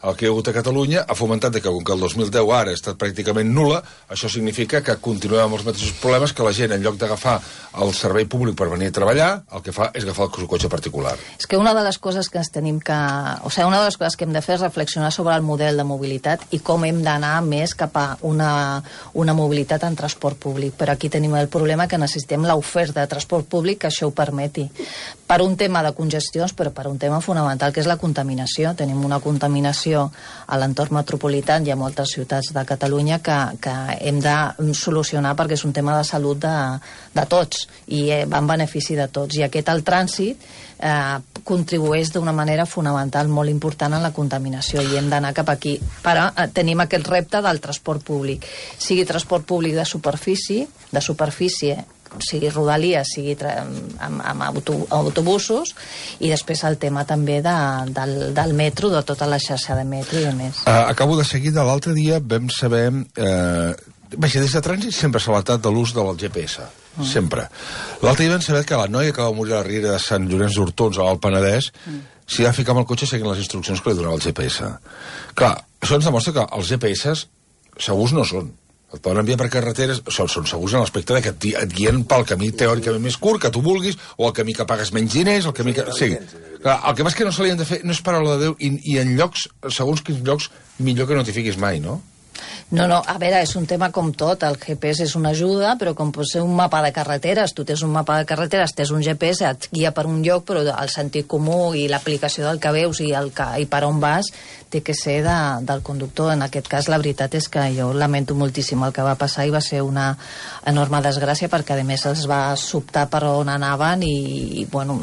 el que hi ha hagut a Catalunya ha fomentat que, com que el dos mil deu ara ha estat pràcticament nul·la, això significa que continuem amb els mateixos problemes, que la gent, en lloc d'agafar el servei públic per venir a treballar, el que fa és agafar el seu cotxe particular. És que una de les coses que ens tenim que... O sigui, una de les coses que hem de fer és reflexionar sobre el model de mobilitat i com hem d'anar més cap a una, una mobilitat en transport públic. Però aquí tenim el problema que necessitem l'oferta de transport públic que això ho permeti. Per un tema de congestions, però per un tema fonamental, que és la contaminació. Tenim una contaminació a l'entorn metropolità i a moltes ciutats de Catalunya que, que hem de solucionar perquè és un tema de salut de, de tots i va en benefici de tots. I aquest, el trànsit, eh, contribueix d'una manera fonamental molt important en la contaminació i hem d'anar cap aquí. Però eh, tenim aquest repte del transport públic. Sigui transport públic de superfície, de superfície, sigui rodalies, sigui amb, amb autobusos, i després el tema també de, del, del metro, de tota la xarxa de metro i a més. Uh, acabo de seguida, l'altre dia vam saber... Eh, vaja, des de trànsit sempre s'ha alertat de l'ús del G P S, mm. sempre. L'altre dia vam saber que la noia que va morir a la riera de Sant Llorenç d'Hortons, a l'Alt Penedès, mm. s'hi va ficar amb el cotxe seguint les instruccions que li donava el G P S. Clar, això ens demostra que els G P S segurs no són. Et poden enviar per carreteres, són, són segurs en l'aspecte de que et, et guien pel camí teòricament més curt que tu vulguis, o el camí que pagues menys diners, el camí que... Sí. Clar, el que passa és que no se li han de fer, no és paraula de Déu, i, i en llocs, segons quins llocs, millor que no t'hi fiquis mai, no? No, no, a veure, és un tema com tot, el G P S és una ajuda, però com pot ser un mapa de carreteres, tu tens un mapa de carreteres, tens un G P S, et guia per un lloc, però el sentit comú i l'aplicació del que veus i, el que, i per on vas té que ser de, del conductor. En aquest cas, la veritat és que jo lamento moltíssim el que va passar i va ser una enorme desgràcia perquè, a més, es va sobtar per on anaven i, i bueno...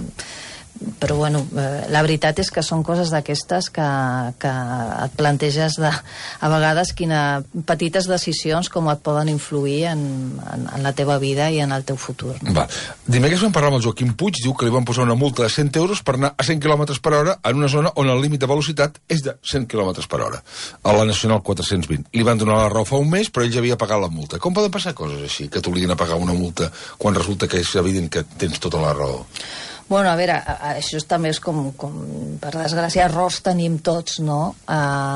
però bueno, eh, la veritat és que són coses d'aquestes que, que et planteges de, a vegades quina petites decisions com et poden influir en, en, en la teva vida i en el teu futur. Va. Dimecres vam parlar amb el Joaquim Puig, diu que li van posar una multa de cent euros per anar a cent quilòmetres per hora en una zona on el límit de velocitat és de cent quilòmetres per hora, a la Nacional quatre-cents vint. Li van donar la raó fa un mes, però ell ja havia pagat la multa. Com poden passar coses així, que t'obliguin a pagar una multa quan resulta que és evident que tens tota la raó? Bueno, a veure, això també és com, com per desgràcia, errors tenim tots, no? Uh,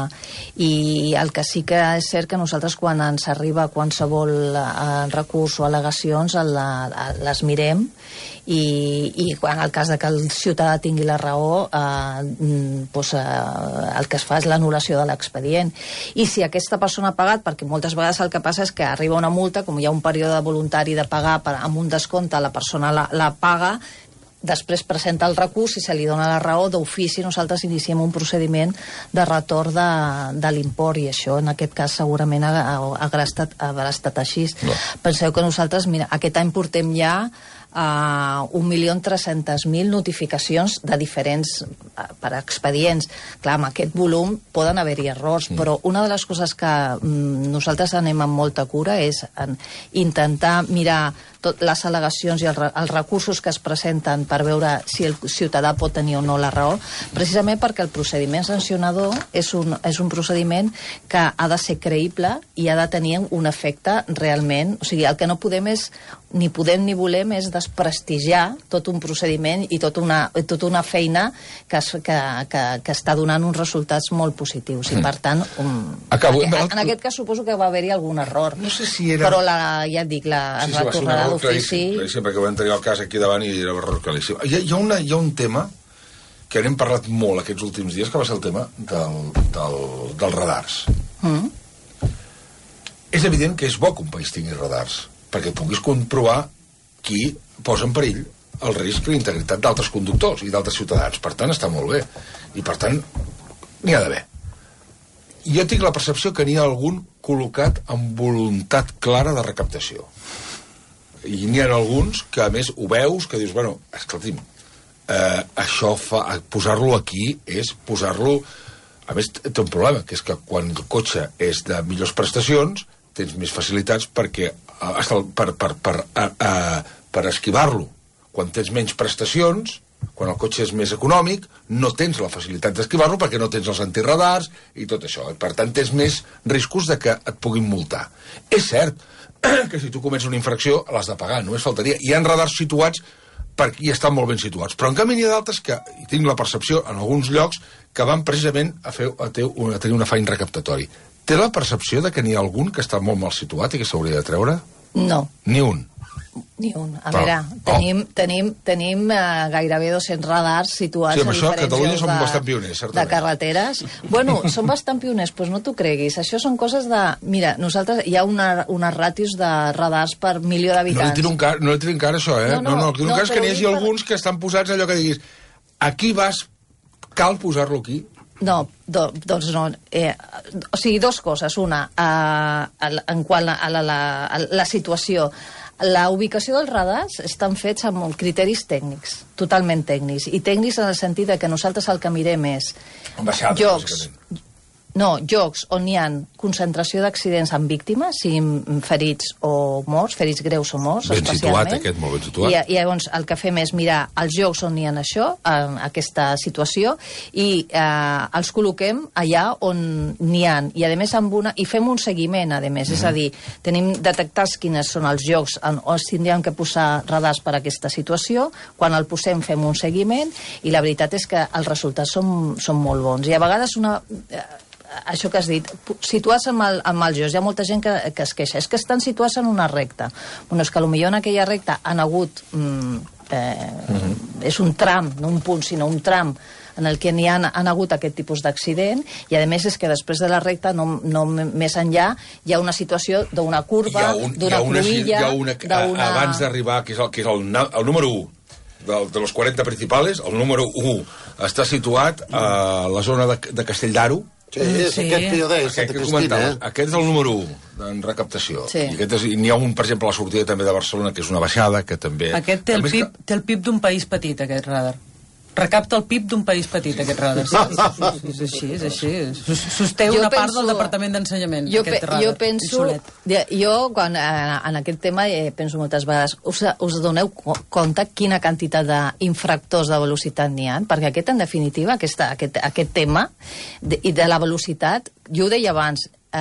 I el que sí que és cert que nosaltres quan ens arriba qualsevol uh, recurs o al·legacions la, les mirem i, i quan el cas de que el ciutadà tingui la raó uh, doncs, uh, el que es fa és l'anul·lació de l'expedient. I si aquesta persona ha pagat, perquè moltes vegades el que passa és que arriba una multa, com hi ha un període voluntari de pagar per, amb un descompte, la persona la, la paga, després presenta el recurs i se li dona la raó d'ofici, nosaltres iniciem un procediment de retorn de, de l'import i això en aquest cas segurament haurà estat, haurà estat així. No. Penseu que nosaltres, mira, aquest any portem ja a un milió tres-cents mil notificacions de diferents uh, per expedients. Clar, amb aquest volum poden haver-hi errors, mm. però una de les coses que mm, nosaltres anem amb molta cura és en intentar mirar tot les al·legacions i el, els recursos que es presenten per veure si el ciutadà pot tenir o no la raó, precisament perquè el procediment sancionador és un, és un procediment que ha de ser creïble i ha de tenir un efecte realment... O sigui, el que no podem és, ni podem ni volem, és desprestigiar tot un procediment i tot una, tota una feina que, es, que, que, que està donant uns resultats molt positius. I, per tant, um, Acabo, en, en aquest cas suposo que va haver-hi algun error. No sé si era... Però la, ja et dic, la, sí, es retornarà d'ofici. Sí, perquè vam tenir el cas aquí davant i era error claríssim. Hi ha, hi, ha una, hi ha un tema que n'hem parlat molt aquests últims dies, que va ser el tema del, del, dels radars. Mm. És evident que és bo que un país tingui radars, perquè puguis comprovar qui posa en perill el risc i la integritat d'altres conductors i d'altres ciutadans. Per tant, està molt bé. I, per tant, n'hi ha d'haver. Jo tinc la percepció que n'hi ha algun col·locat amb voluntat clara de recaptació. I n'hi ha alguns que, a més, ho veus, que dius, bueno, escolti'm, eh, això fa, posar-lo aquí és posar-lo... A més, té un problema, que és que quan el cotxe és de millors prestacions, tens més facilitats perquè per, per, per, a, a, per esquivar-lo. Quan tens menys prestacions, quan el cotxe és més econòmic, no tens la facilitat d'esquivar-lo perquè no tens els antiradars i tot això. Per tant, tens més riscos de que et puguin multar. És cert que si tu comets una infracció l'has de pagar, només faltaria. Hi ha radars situats per, i estan molt ben situats. Però en canvi n'hi ha d'altres que, i tinc la percepció en alguns llocs, que van precisament a, fer, a, ter, a tenir un afany recaptatori. Té la percepció de que n'hi ha algun que està molt mal situat i que s'hauria de treure? No. Ni un? Ni un. A Però, veure, tenim, oh. tenim, tenim uh, gairebé dos-cents radars situats sí, a això, diferents Catalunya llocs som de, bastant pioners, certament. de carreteres. Bueno, són bastant pioners, doncs no t'ho creguis. Això són coses de... Mira, nosaltres hi ha una, unes ràtios de radars per milió d'habitants. No li tiro un car, no li tiro un car això, eh? No, no, no, no, no cas que n'hi hagi per... alguns que estan posats allò que diguis aquí vas, cal posar-lo aquí. No, do, doncs no. Eh, o sigui, dues coses. Una, eh, en quant a la, la, a la situació. La ubicació dels radars estan fets amb criteris tècnics, totalment tècnics, i tècnics en el sentit de que nosaltres el que mirem és jocs, no, jocs on hi ha concentració d'accidents amb víctimes, siguin ferits o morts, ferits greus o morts, ben especialment. Situat, aquest, molt ben situat. I, I llavors el que fem és mirar els jocs on hi ha això, en aquesta situació, i eh, els col·loquem allà on n'hi ha. I a més amb una, i fem un seguiment, a més, mm. és a dir, tenim detectats quines són els jocs on, on tindríem que posar radars per a aquesta situació, quan el posem fem un seguiment, i la veritat és que els resultats són, són molt bons. I a vegades una... Eh, això que has dit, situats amb el, amb el joc, hi ha molta gent que, que es queixa, és que estan situats en una recta. Bueno, és que potser en aquella recta han hagut, mm, eh, mm-hmm. és un tram, no un punt, sinó un tram, en el que n'hi han, han hagut aquest tipus d'accident, i a més és que després de la recta, no, no més enllà, hi ha una situació d'una curva, d'una cruïlla... Una... Abans d'arribar, que és el, que és el, el número u, de, de los quaranta principals, el número u està situat a la zona de, de Castell d'Aro. Sí, és sí. Aquest que jo deia, aquest, que Cristina, eh? Aquest és el número u en recaptació. Sí. I n'hi ha un, per exemple, a la sortida també de Barcelona, que és una baixada, que també... Aquest té el, pip, que... té el pip d'un país petit, aquest radar. Recapta el P I B d'un país petit, aquest radar. Sí, sí, sí, sí, és així, és així. Sosté una part del Departament d'Ensenyament, aquest radar. Jo penso... Jo, quan en aquest tema, penso moltes vegades, us, us doneu compte quina quantitat d'infractors de velocitat n'hi ha? Perquè aquest, en definitiva, aquesta, aquest, aquest tema de, i de la velocitat, jo ho deia abans,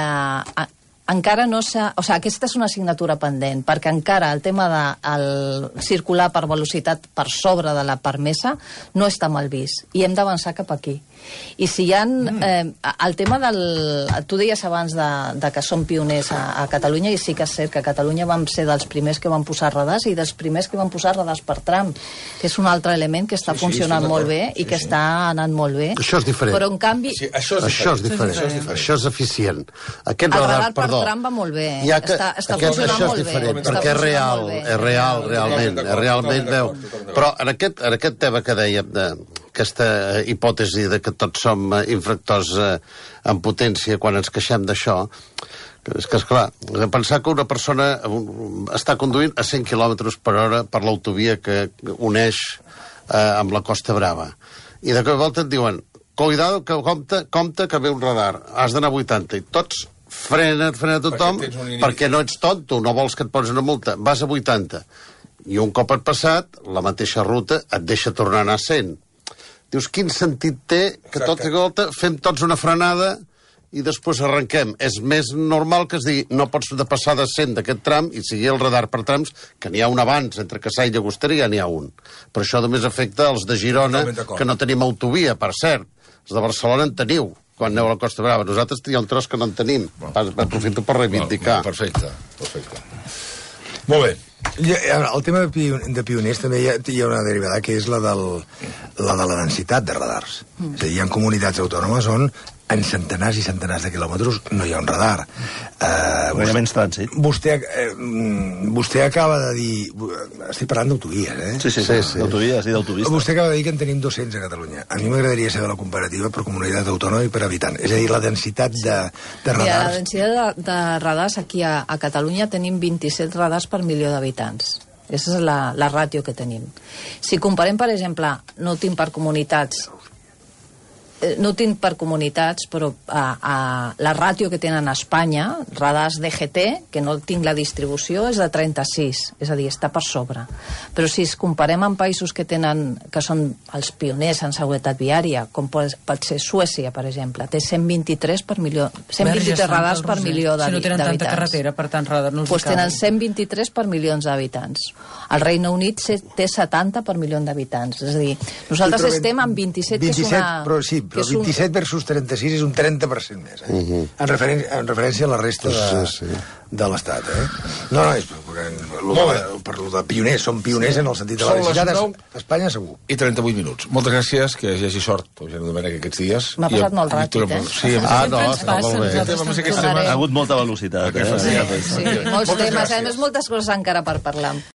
eh, encara no s'ha... O sigui, aquesta és una assignatura pendent, perquè encara el tema de el circular per velocitat per sobre de la permesa no està mal vist, i hem d'avançar cap aquí. I si hi ha... Eh, el tema del... Tu deies abans de, de que som pioners a, a Catalunya, i sí que és cert que a Catalunya vam ser dels primers que van posar radars i dels primers que van posar radars per tram, que és un altre element que està sí, funcionant sí, molt bé i sí, que sí. està anant molt bé. Això és diferent. Però, en canvi... Sí, això, és això, és diferent. això és diferent. Això és eficient. Aquest el radar, radar per perdó, tram va molt bé. Ja que, està està aquest, funcionant això molt és diferent, bé. perquè és real, és real, realment. És realment veu. Però en aquest, en aquest tema que dèiem, de, aquesta hipòtesi de que tots som infractors eh, en potència quan ens queixem d'això, és que, esclar, pensar que una persona està conduint a cent quilòmetres per hora per l'autovia que uneix eh, amb la Costa Brava, i de cop i volta et diuen cuidado, que compte, compte que ve un radar, has d'anar a vuitanta, i tots frenen, frenen tothom, perquè, perquè no ets tonto, no vols que et posis una multa, vas a vuitanta, i un cop et passat, la mateixa ruta et deixa tornar a anar a cent. Dius, quin sentit té que tot i volta fem tots una frenada i després arrenquem? És més normal que es digui no pots de passar de cent d'aquest tram i seguir el radar per trams, que n'hi ha un abans, entre Cassà i Llagostera n'hi ha un. Però això només afecta els de Girona, que no tenim autovia, per cert. Els de Barcelona en teniu, quan aneu a la Costa Brava. Nosaltres hi ha un tros que no en tenim. Aprofito per reivindicar. Perfecte, perfecte. Molt bé. El tema de pioners també hi ha, hi ha una derivada, que és la, del, la de la densitat de radars. Mm. És a dir, hi ha comunitats autònomes on en centenars i centenars de quilòmetres no hi ha un radar. Uh, no hi ha menys trànsit. Vostè, eh, vostè acaba de dir... Estic parlant d'autovies, eh? Sí, sí, sí, sí. D'autovies i d'autovistes. Vostè acaba de dir que en tenim dos-cents a Catalunya. A mi m'agradaria saber la comparativa per comunitat autònoma i per habitant. És a dir, la densitat de, de radars... Mira, la densitat de, de radars aquí a, a Catalunya tenim vint-i-set radars per milió d'habitants. Aquesta és la, la ràtio que tenim. Si comparem, per exemple, no tinc per comunitats... no ho tinc per comunitats, però a, a, la ràtio que tenen a Espanya, radars D G T, que no tinc la distribució, és de trenta-sis, és a dir, està per sobre. Però si es comparem amb països que tenen, que són els pioners en seguretat viària, com pot, pot ser Suècia, per exemple, té cent vint-i-tres per milió, cent vint-i-tres radars per milió d'habitants. Si no tenen tanta carretera, per tant, radar no els pues tenen cent vint-i-tres per milions d'habitants. El Regne Unit té setanta per milió d'habitants. És a dir, nosaltres sí, estem amb vint-i-set, que és una... Però sí, però vint-i-set versus trenta-sis és un trenta per cent més, eh? Uh -huh. en, referència, en referència a la resta de, sí, sí. de l'Estat, eh? No, no, és per, per, per lo de pioners, són pioners sí. en el sentit de la velocitat d'Espanya, segur. I trenta-vuit minuts. Moltes gràcies, que hi hagi sort, Eugeni Domènech, aquests dies. M'ha passat molt ràpid, eh? Sí, ah, no, està molt bé. Ha hagut molta velocitat, eh? Sí, sí, molts temes, a més, moltes coses encara per parlar.